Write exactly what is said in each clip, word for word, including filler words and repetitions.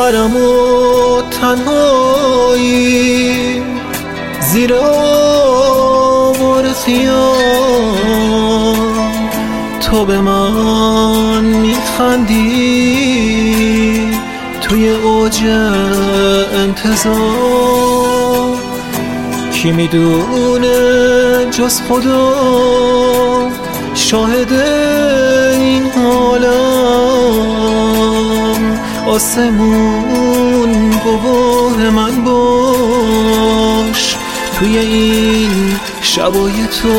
غرم و تنهایی زیر آوار خیام تو به من میخندی توی اوج انتظار. کی میدونه جز خدا شاهد این حالم، آسمون گواه من باش توی این شبای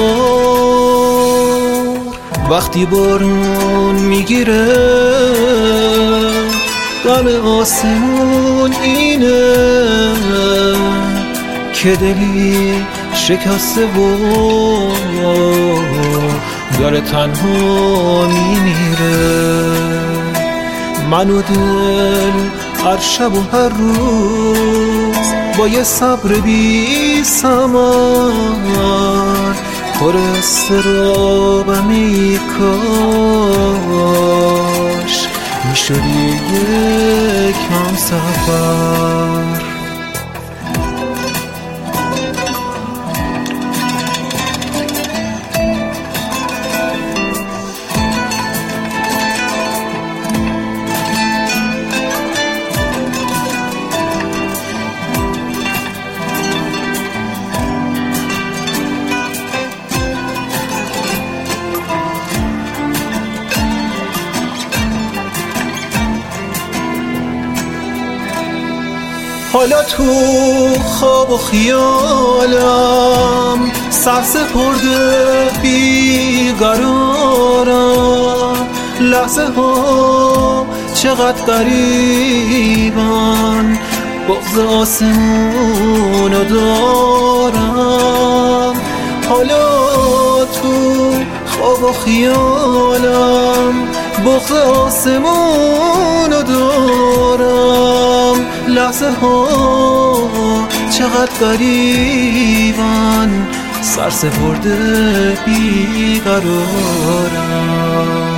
تار. وقتی بارون میگیره غم آسمون اینه که دلی شکسته و داره تنها میمیره. من و دل هر شب و هر روز با یه صبر بی ثمر پر استرابم ای کاش میشدی یکم سفر. حالا تو خواب و خیالم سرسپرده بیقرارم. لحظه ها چقدر غریبن بغض آسمونو دارم. حالا تو خواب و خیالم بغض آسمونو دارم. لحظه ها چقدر غریبن سرسپرده بیقرارم.